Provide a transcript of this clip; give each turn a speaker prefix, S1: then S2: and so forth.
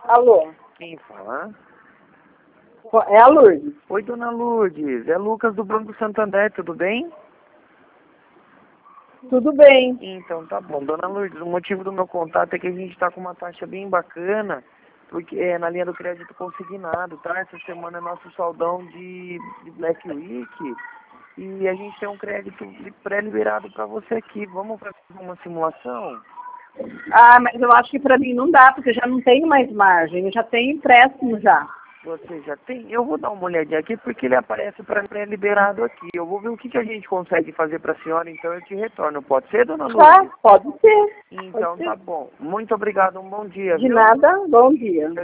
S1: Alô?
S2: Quem fala?
S1: É a Lourdes.
S2: Oi, dona Lourdes. É Lucas do Banco Santander, tudo bem?
S1: Tudo bem.
S2: Então, tá bom. Dona Lourdes, o motivo do meu contato é que a gente está com uma taxa bem bacana, porque é na linha do crédito consignado, tá? Essa semana é nosso saldão de Black Week e a gente tem um crédito pré-liberado para você aqui. Vamos fazer uma simulação?
S1: Ah, mas eu acho que para mim não dá, porque eu já não tenho mais margem. Eu já tenho empréstimo já.
S2: Você já tem? Eu vou dar uma olhadinha aqui porque ele aparece para pré-liberado aqui. Eu vou ver o que a gente consegue fazer para a senhora, então eu te retorno. Pode ser, dona
S1: Tá,
S2: Lourdes?
S1: pode ser.
S2: Então
S1: Pode
S2: tá
S1: ser.
S2: bom. Muito obrigado, um bom dia,
S1: De
S2: viu?
S1: nada, bom dia.